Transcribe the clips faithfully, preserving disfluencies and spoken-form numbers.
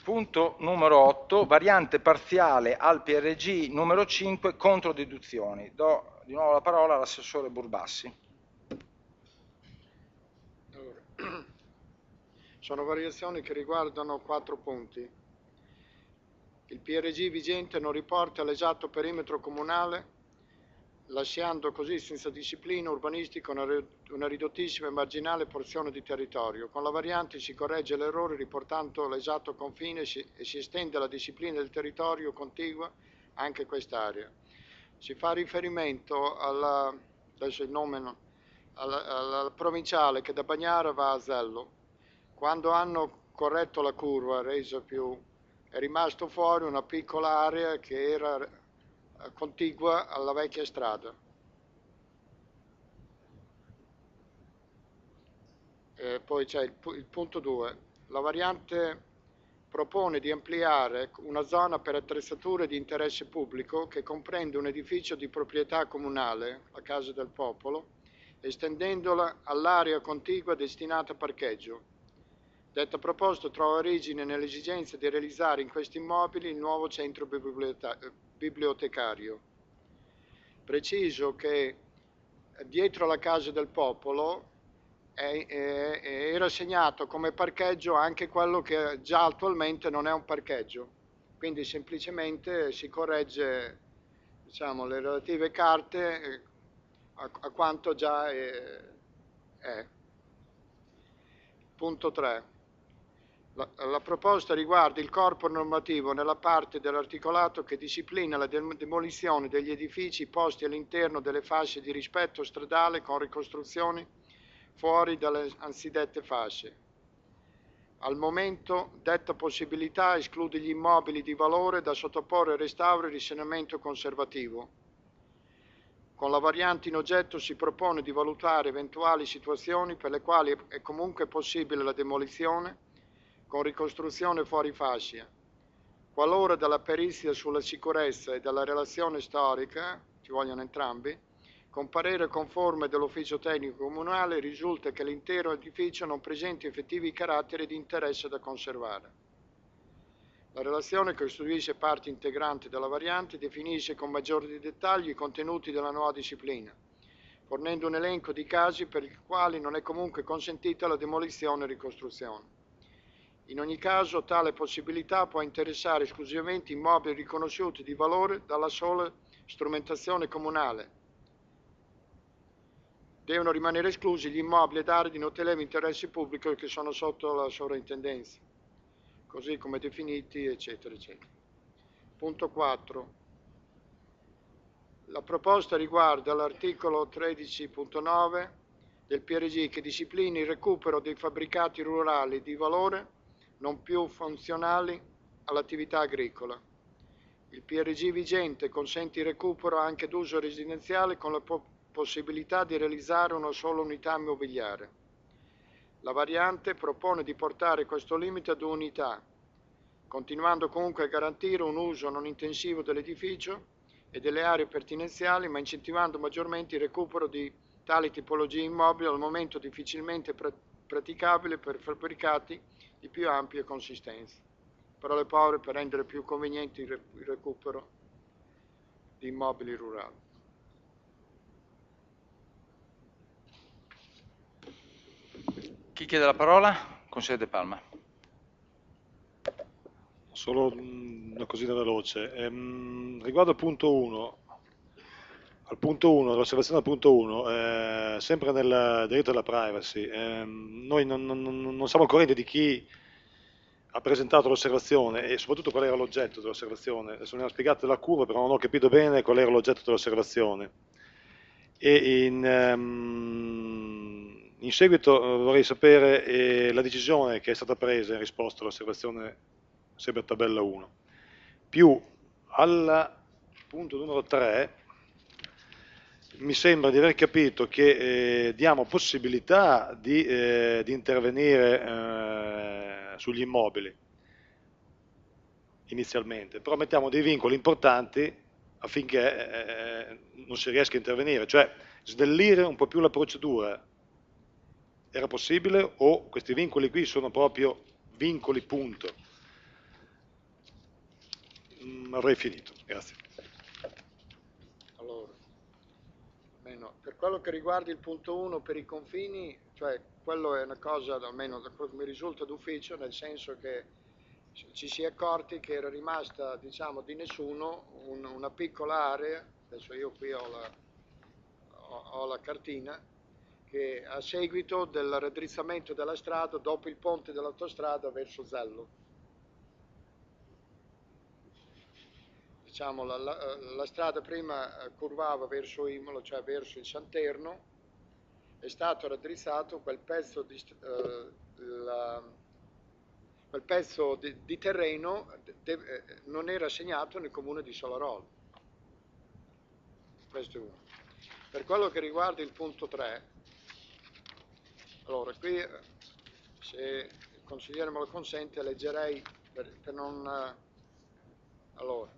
Punto numero otto, variante parziale al P R G numero cinque, controdeduzioni. Do di nuovo la parola all'assessore Burbassi. Allora, sono variazioni che riguardano quattro punti. Il P R G vigente non riporta l'esatto perimetro comunale, lasciando così senza disciplina urbanistica una, una ridottissima e marginale porzione di territorio. Con la variante si corregge l'errore riportando l'esatto confine e si, e si estende la disciplina del territorio contigua anche a quest'area. Si fa riferimento alla, adesso il nome no, alla, alla provinciale che da Bagnara va a Zello. Quando hanno corretto la curva, reso più, è rimasto fuori una piccola area che era contigua alla vecchia strada. Eh, poi c'è il, il punto due. La variante propone di ampliare una zona per attrezzature di interesse pubblico che comprende un edificio di proprietà comunale, la Casa del Popolo, estendendola all'area contigua destinata a parcheggio. Detta proposta trova origine nell'esigenza di realizzare in questi immobili il nuovo centro bibliotecario. Preciso che dietro la Casa del Popolo è, è, era segnato come parcheggio anche quello che già attualmente non è un parcheggio, quindi semplicemente si corregge, diciamo, le relative carte a, a quanto già è. è. Punto tre. La, la proposta riguarda il corpo normativo nella parte dell'articolato che disciplina la demolizione degli edifici posti all'interno delle fasce di rispetto stradale con ricostruzioni fuori dalle anzidette fasce. Al momento detta possibilità esclude gli immobili di valore da sottoporre a restauro e risanamento conservativo. Con la variante in oggetto si propone di valutare eventuali situazioni per le quali è comunque possibile la demolizione con ricostruzione fuori fascia. Qualora dalla perizia sulla sicurezza e dalla relazione storica, ci vogliono entrambi, con parere conforme dell'ufficio tecnico comunale risulta che l'intero edificio non presenti effettivi caratteri di interesse da conservare. La relazione che costituisce parte integrante della variante definisce con maggiori dettagli i contenuti della nuova disciplina, fornendo un elenco di casi per i quali non è comunque consentita la demolizione e ricostruzione. In ogni caso, tale possibilità può interessare esclusivamente immobili riconosciuti di valore dalla sola strumentazione comunale. Devono rimanere esclusi gli immobili ed aree di notevole interesse pubblico che sono sotto la sovrintendenza, così come definiti, eccetera, eccetera. Punto quattro. La proposta riguarda l'articolo tredici punto nove del P R G che disciplina il recupero dei fabbricati rurali di valore non più funzionali all'attività agricola. Il P R G vigente consente il recupero anche d'uso residenziale con la po- possibilità di realizzare una sola unità immobiliare. La variante propone di portare questo limite ad un'unità, continuando comunque a garantire un uso non intensivo dell'edificio e delle aree pertinenziali, ma incentivando maggiormente il recupero di tali tipologie immobili al momento difficilmente pr- praticabile per fabbricati di più ampia consistenza. Parole povere per rendere più conveniente il recupero di immobili rurali. Chi chiede la parola? Consigliere De Palma. Solo una cosina veloce. Ehm, riguardo al punto uno, al punto uno, l'osservazione al punto uno, eh, sempre nel diritto alla privacy, ehm, noi non, non- non siamo al corrente di chi ha presentato l'osservazione e soprattutto qual era l'oggetto dell'osservazione. Adesso mi hanno spiegato la curva, però non ho capito bene qual era l'oggetto dell'osservazione. E in, ehm, in seguito eh, vorrei sapere eh, la decisione che è stata presa in risposta all'osservazione sempre tabella uno, più al punto numero tre mi sembra di aver capito che eh, diamo possibilità di, eh, di intervenire eh, sugli immobili inizialmente, però mettiamo dei vincoli importanti affinché eh, non si riesca a intervenire, cioè snellire un po' più la procedura. Era possibile o questi vincoli qui sono proprio vincoli punto? mh, avrei finito. Grazie. Allora, almeno per quello che riguarda il punto uno per i confini, cioè quello è una cosa, almeno da quello che mi risulta d'ufficio, nel senso che ci si è accorti che era rimasta, diciamo, di nessuno un, una piccola area, adesso io qui ho la, ho, ho la cartina, che a seguito del raddrizzamento della strada dopo il ponte dell'autostrada verso Zello. Diciamo, la, la, la strada prima curvava verso Imolo, cioè verso il Santerno, è stato raddrizzato quel pezzo di, eh, la, quel pezzo di, di terreno de, eh, non era assegnato nel comune di Solarolo. Questo è uno. Per quello che riguarda il punto tre, allora qui, se il consigliere me lo consente, leggerei per, per non... Allora,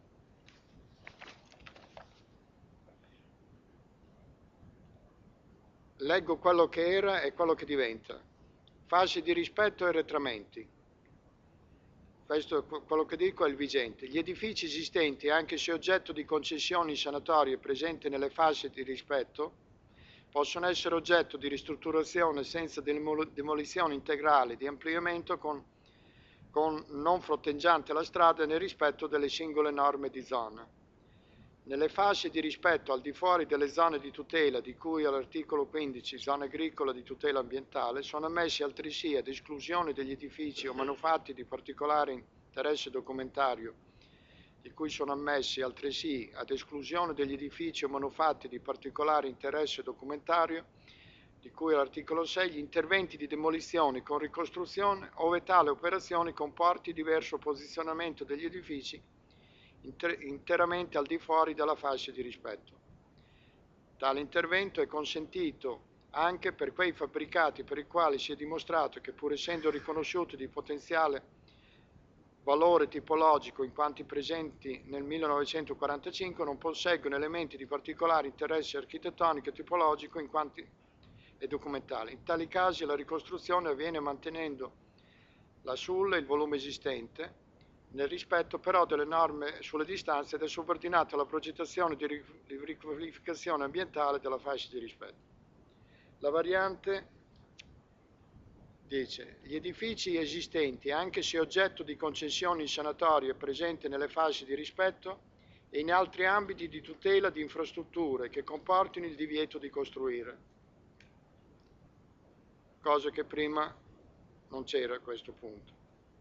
leggo quello che era e quello che diventa. Fasi di rispetto e arretramenti. Questo, quello che dico è il vigente. Gli edifici esistenti, anche se oggetto di concessioni sanatorie presenti nelle fasi di rispetto, possono essere oggetto di ristrutturazione senza demolizione integrale di ampliamento con, con non fronteggiante la strada nel rispetto delle singole norme di zona. Nelle fasce di rispetto al di fuori delle zone di tutela di cui all'articolo quindici, zona agricola di tutela ambientale, sono ammessi altresì ad esclusione degli edifici o manufatti di particolare interesse documentario, di cui sono ammessi altresì ad esclusione degli edifici o manufatti di particolare interesse documentario, di cui all'articolo sei, gli interventi di demolizione con ricostruzione, ove tale operazione comporti diverso posizionamento degli edifici Inter- interamente al di fuori della fascia di rispetto. Tale intervento è consentito anche per quei fabbricati per i quali si è dimostrato che, pur essendo riconosciuti di potenziale valore tipologico in quanto presenti nel millenovecentoquarantacinque, non posseggono elementi di particolare interesse architettonico e tipologico in quanto e documentale. In tali casi la ricostruzione avviene mantenendo la S U L e il volume esistente, nel rispetto però delle norme sulle distanze ed è subordinato alla progettazione di riqualificazione ambientale della fascia di rispetto. La variante dice: gli edifici esistenti, anche se oggetto di concessioni sanatorie presenti nelle fasce di rispetto e in altri ambiti di tutela di infrastrutture che comportino il divieto di costruire, cosa che prima non c'era a questo punto.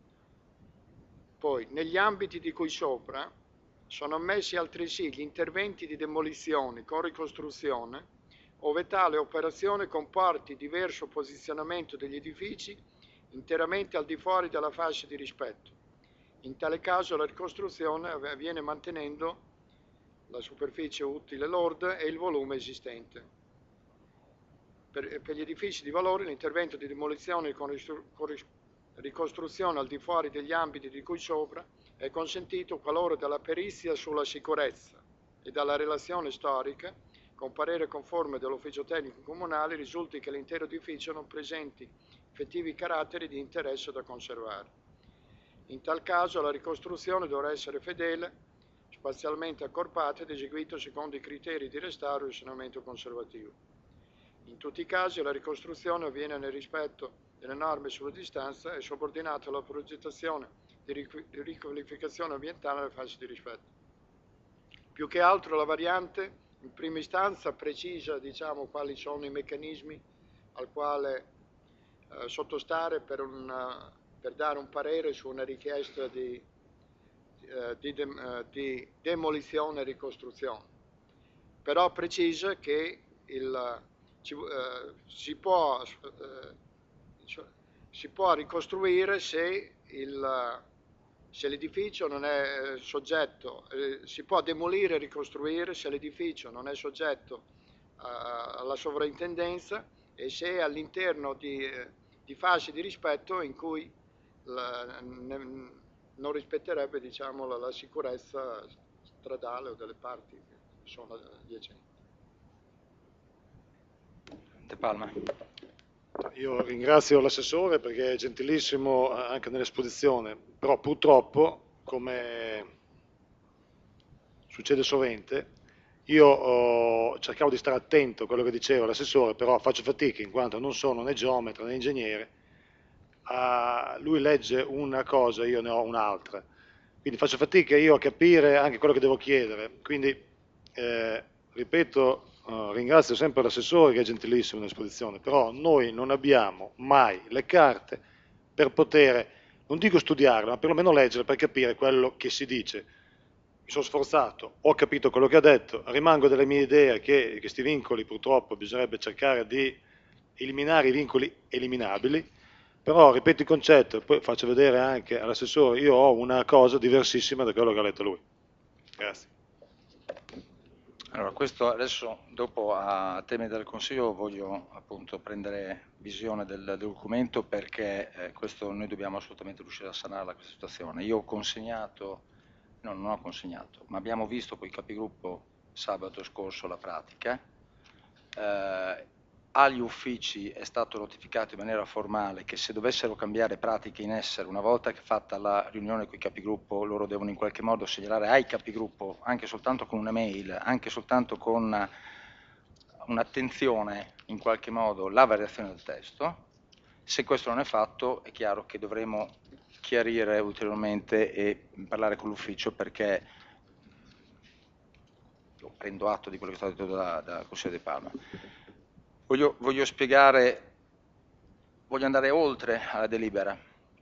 Poi, negli ambiti di cui sopra, sono ammessi altresì gli interventi di demolizione con ricostruzione, ove tale operazione comporti diverso posizionamento degli edifici interamente al di fuori della fascia di rispetto. In tale caso la ricostruzione avviene mantenendo la superficie utile lorda e il volume esistente. Per, per gli edifici di valore l'intervento di demolizione con ricostruzione ricostruzione al di fuori degli ambiti di cui sopra è consentito qualora dalla perizia sulla sicurezza e dalla relazione storica, con parere conforme dell'ufficio tecnico comunale, risulti che l'intero edificio non presenti effettivi caratteri di interesse da conservare. In tal caso la ricostruzione dovrà essere fedele, spazialmente accorpata ed eseguita secondo i criteri di restauro e sanamento conservativo. In tutti i casi la ricostruzione avviene nel rispetto delle norme sulla distanza è subordinato alla progettazione di riqualificazione ambientale alle fasce di rispetto. Più che altro la variante in prima istanza precisa, diciamo, quali sono i meccanismi al quale eh, sottostare per, una, per dare un parere su una richiesta di, eh, di, de, eh, di demolizione e ricostruzione. Però precisa che il, ci, eh, si può eh, si può ricostruire se, il, se l'edificio non è soggetto, eh, si può demolire e ricostruire se l'edificio non è soggetto a, alla sovrintendenza e se all'interno di, di fasi di rispetto in cui la, ne, non rispetterebbe, diciamo, la, la sicurezza stradale o delle parti che sono adiacenti. De Palma. Io ringrazio l'assessore perché è gentilissimo anche nell'esposizione, però purtroppo, come succede sovente. Io oh, cercavo di stare attento a quello che diceva l'assessore, però faccio fatica in quanto non sono né geometra né ingegnere. Ah, lui legge una cosa, io ne ho un'altra, quindi faccio fatica io a capire anche quello che devo chiedere. Quindi, eh, ripeto, eh, ringrazio sempre l'assessore che è gentilissimo nell'esposizione, però noi non abbiamo mai le carte per poter, non dico studiarle, ma perlomeno leggere per capire quello che si dice. Mi sono sforzato, ho capito quello che ha detto, rimango delle mie idee che questi vincoli purtroppo bisognerebbe cercare di eliminare i vincoli eliminabili, però ripeto il concetto e poi faccio vedere anche all'assessore, io ho una cosa diversissima da quello che ha letto lui. Grazie. Allora, questo adesso, dopo a temi del Consiglio, voglio appunto prendere visione del, del documento perché eh, questo noi dobbiamo assolutamente riuscire a sanare questa situazione. Io ho consegnato, no, non ho consegnato, ma abbiamo visto con i capigruppo sabato scorso la pratica. Eh, agli uffici è stato notificato in maniera formale che se dovessero cambiare pratiche in essere, una volta che fatta la riunione con i capigruppo, loro devono in qualche modo segnalare ai capigruppo, anche soltanto con un'email, anche soltanto con un'attenzione in qualche modo, la variazione del testo. Se questo non è fatto, è chiaro che dovremo chiarire ulteriormente e parlare con l'ufficio, perché io prendo atto di quello che è stato detto da, da Consiglio di Palma. Voglio, voglio spiegare, voglio andare oltre alla delibera.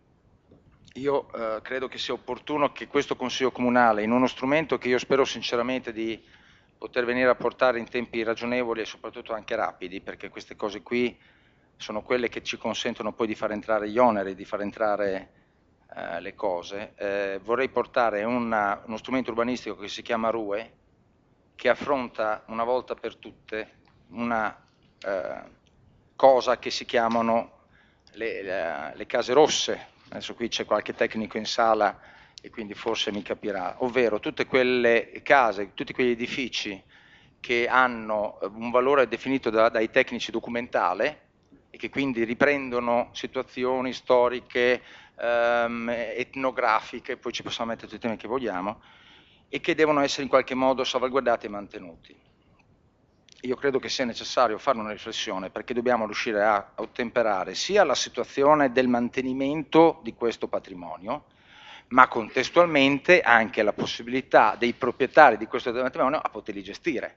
Io eh, credo che sia opportuno che questo Consiglio Comunale, in uno strumento che io spero sinceramente di poter venire a portare in tempi ragionevoli e soprattutto anche rapidi, perché queste cose qui sono quelle che ci consentono poi di far entrare gli oneri, di far entrare eh, le cose, eh, vorrei portare una, uno strumento urbanistico che si chiama RUE, che affronta una volta per tutte una eh, cosa che si chiamano le, le, le case rosse. Adesso qui c'è qualche tecnico in sala e quindi forse mi capirà, ovvero tutte quelle case, tutti quegli edifici che hanno un valore definito da, dai tecnici documentale e che quindi riprendono situazioni storiche, ehm, etnografiche, poi ci possiamo mettere tutti i temi che vogliamo, e che devono essere in qualche modo salvaguardati e mantenuti. Io credo che sia necessario fare una riflessione perché dobbiamo riuscire a ottemperare sia la situazione del mantenimento di questo patrimonio, ma contestualmente anche la possibilità dei proprietari di questo patrimonio a poterli gestire.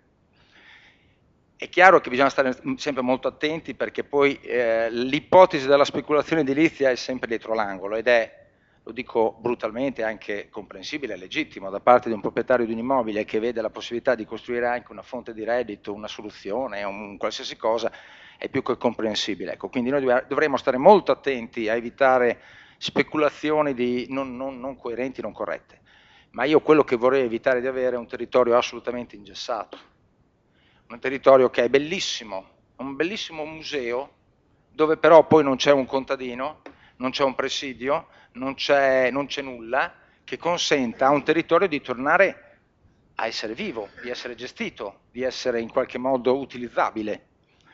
È chiaro che bisogna stare sempre molto attenti perché poi eh, l'ipotesi della speculazione edilizia è sempre dietro l'angolo ed è, lo dico brutalmente, anche comprensibile e legittimo da parte di un proprietario di un immobile che vede la possibilità di costruire anche una fonte di reddito, una soluzione, un qualsiasi cosa, è più che comprensibile. Ecco, quindi noi dovremmo stare molto attenti a evitare speculazioni di non, non, non coerenti, non corrette. Ma io quello che vorrei evitare di avere è un territorio assolutamente ingessato, un territorio che è bellissimo, un bellissimo museo, dove però poi non c'è un contadino, non c'è un presidio, non c'è, non c'è nulla che consenta a un territorio di tornare a essere vivo, di essere gestito, di essere in qualche modo utilizzabile.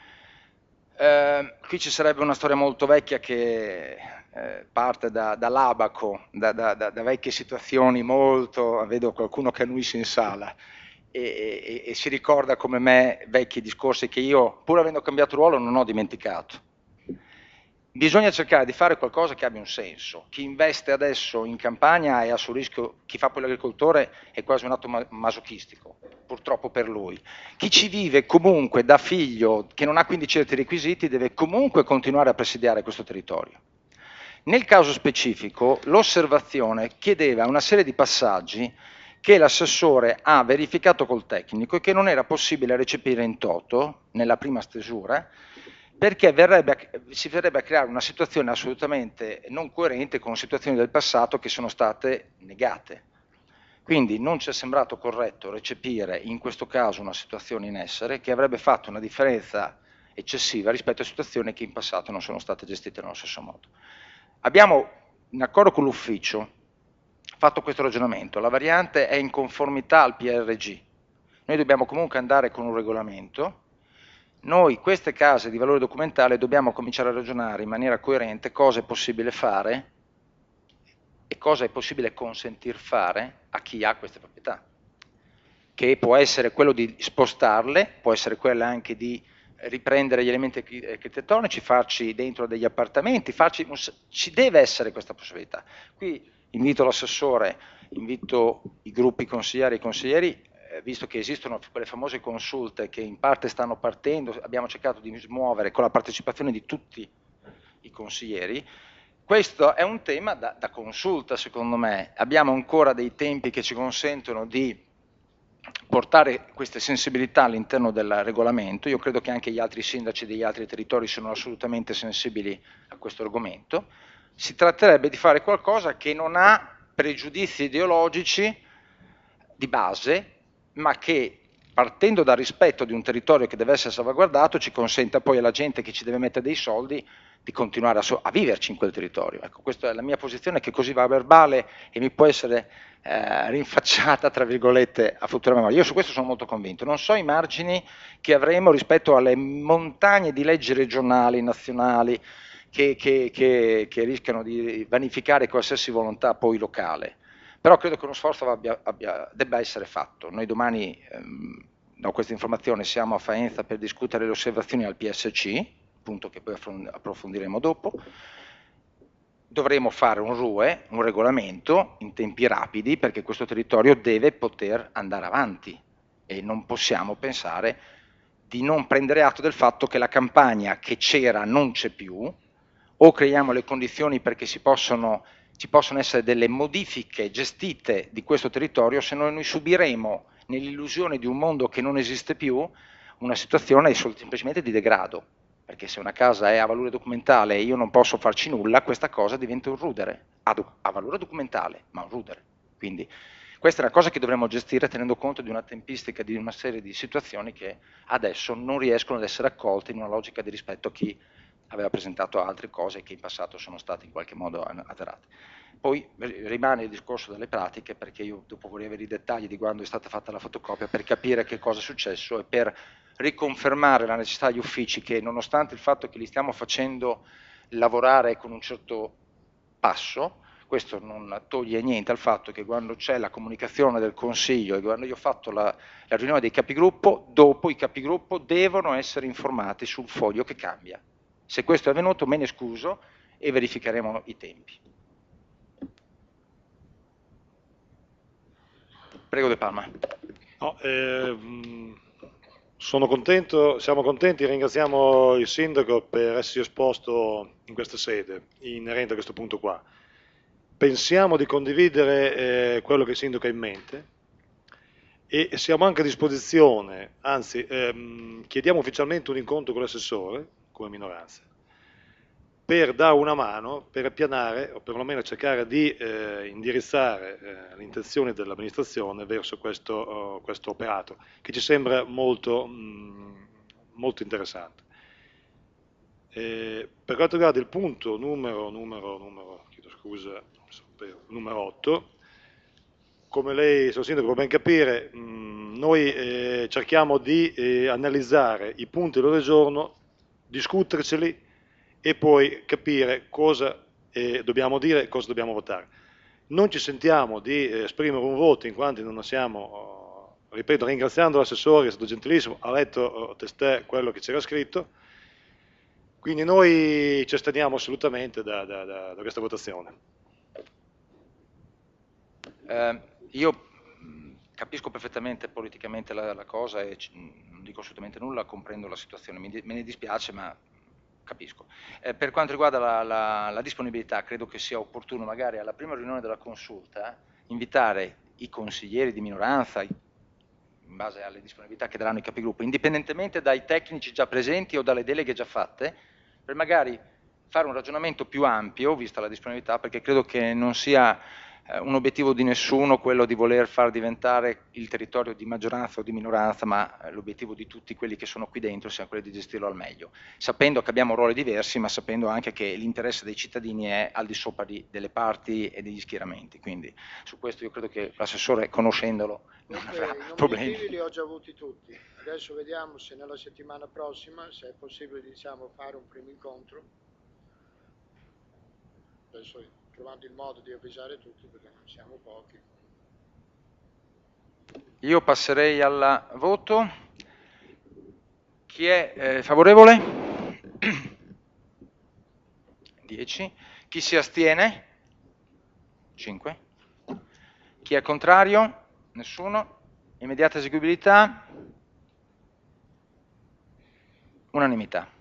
Eh, qui ci sarebbe una storia molto vecchia che eh, parte da, dall'abaco, da, da, da, da vecchie situazioni molto, vedo qualcuno che annuisce in sala, e, e, e si ricorda come me vecchi discorsi che io, pur avendo cambiato ruolo, non ho dimenticato. Bisogna cercare di fare qualcosa che abbia un senso. Chi investe adesso in campagna è a suo rischio, chi fa poi l'agricoltore è quasi un atto masochistico, purtroppo per lui. Chi ci vive comunque da figlio, che non ha quindi certi requisiti, deve comunque continuare a presidiare questo territorio. Nel caso specifico, l'osservazione chiedeva una serie di passaggi che l'assessore ha verificato col tecnico e che non era possibile recepire in toto nella prima stesura, perché verrebbe, si verrebbe a creare una situazione assolutamente non coerente con situazioni del passato che sono state negate. Quindi non ci è sembrato corretto recepire in questo caso una situazione in essere che avrebbe fatto una differenza eccessiva rispetto a situazioni che in passato non sono state gestite nello stesso modo. Abbiamo, in accordo con l'ufficio, fatto questo ragionamento. La variante è in conformità al P R G. Noi dobbiamo comunque andare con un regolamento. Noi queste case di valore documentale dobbiamo cominciare a ragionare in maniera coerente cosa è possibile fare e cosa è possibile consentir fare a chi ha queste proprietà. che può essere quello di spostarle, può essere quella anche di riprendere gli elementi architettonici, farci dentro degli appartamenti, farci un, ci deve essere questa possibilità. Qui invito l'assessore, invito i gruppi consiglieri e consiglieri, eh, visto che esistono quelle famose consulte che in parte stanno partendo, abbiamo cercato di smuovere con la partecipazione di tutti i consiglieri. Questo è un tema da, da consulta, secondo me. Abbiamo ancora dei tempi che ci consentono di portare queste sensibilità all'interno del regolamento. Io credo che anche gli altri sindaci degli altri territori siano assolutamente sensibili a questo argomento. Si tratterebbe di fare qualcosa che non ha pregiudizi ideologici di base, ma che partendo dal rispetto di un territorio che deve essere salvaguardato ci consenta poi alla gente che ci deve mettere dei soldi di continuare a, so a viverci in quel territorio. Ecco, questa è la mia posizione, che così va a verbale e mi può essere eh, rinfacciata, tra virgolette, a futura memoria. Io su questo sono molto convinto. Non so i margini che avremo rispetto alle montagne di leggi regionali, nazionali, che, che, che, che rischiano di vanificare qualsiasi volontà poi locale. Però credo che uno sforzo abbia, abbia, debba essere fatto. Noi domani, ehm, da questa informazione, siamo a Faenza per discutere le osservazioni al P S C, punto che poi approfondiremo dopo. Dovremo fare un R U E, un regolamento, in tempi rapidi, perché questo territorio deve poter andare avanti e non possiamo pensare di non prendere atto del fatto che la campagna che c'era non c'è più, o creiamo le condizioni perché si possono, ci possono essere delle modifiche gestite di questo territorio, se no noi subiremo, nell'illusione di un mondo che non esiste più, una situazione semplicemente di degrado, perché se una casa è a valore documentale e io non posso farci nulla, questa cosa diventa un rudere, ha, ha valore documentale, ma un rudere. Quindi questa è una cosa che dovremmo gestire tenendo conto di una tempistica, di una serie di situazioni che adesso non riescono ad essere accolte in una logica di rispetto a chi aveva presentato altre cose che in passato sono state in qualche modo azzerate. Poi rimane il discorso delle pratiche, perché io dopo vorrei avere i dettagli di quando è stata fatta la fotocopia per capire che cosa è successo e per riconfermare la necessità agli uffici che, nonostante il fatto che li stiamo facendo lavorare con un certo passo, questo non toglie niente al fatto che quando c'è la comunicazione del Consiglio e quando io ho fatto la, la riunione dei capigruppo, dopo i capigruppo devono essere informati sul foglio che cambia. Se questo è avvenuto me ne scuso e verificheremo i tempi. Prego De Palma. No, eh, sono contento, siamo contenti, ringraziamo il sindaco per essersi esposto in questa sede, inerente a questo punto qua. Pensiamo di condividere eh, quello che il sindaco ha in mente e siamo anche a disposizione, anzi ehm, chiediamo ufficialmente un incontro con l'assessore, come minoranza, per dare una mano, per appianare o perlomeno cercare di eh, indirizzare eh, le intenzioni dell'amministrazione verso questo, oh, questo operato, che ci sembra molto, mh, molto interessante. Eh, per quanto riguarda il punto numero, numero, numero, chiedo scusa, numero otto, come lei, signor Sindaco, può ben capire, mh, noi eh, cerchiamo di eh, analizzare i punti all'ordine del giorno, discuterceli e poi capire cosa eh, dobbiamo dire e cosa dobbiamo votare. Non ci sentiamo di eh, esprimere un voto in quanto non siamo, oh, ripeto, ringraziando l'assessore, che è stato gentilissimo, ha letto oh, testè quello che c'era scritto, quindi noi ci asteniamo assolutamente da, da, da, da questa votazione. Eh, io capisco perfettamente politicamente la, la cosa e non dico assolutamente nulla, comprendo la situazione, mi, me ne dispiace ma capisco. Eh, per quanto riguarda la, la, la disponibilità, credo che sia opportuno magari alla prima riunione della consulta invitare i consiglieri di minoranza, in base alle disponibilità che daranno i capigruppo, indipendentemente dai tecnici già presenti o dalle deleghe già fatte, per magari fare un ragionamento più ampio, vista la disponibilità, perché credo che non sia eh, un obiettivo di nessuno quello di voler far diventare il territorio di maggioranza o di minoranza, ma eh, l'obiettivo di tutti quelli che sono qui dentro sia quello di gestirlo al meglio, sapendo che abbiamo ruoli diversi, ma sapendo anche che l'interesse dei cittadini è al di sopra di, delle parti e degli schieramenti, quindi su questo io credo che l'assessore, conoscendolo, non avrà problemi. I obiettivi li ho già avuti tutti, adesso vediamo se nella settimana prossima, se è possibile, diciamo, fare un primo incontro, adesso trovando il modo di avvisare tutti perché non siamo pochi. io passerei al voto. Chi è eh, favorevole? dieci. Chi si astiene? cinque. Chi è contrario? Nessuno. Immediata eseguibilità? Unanimità.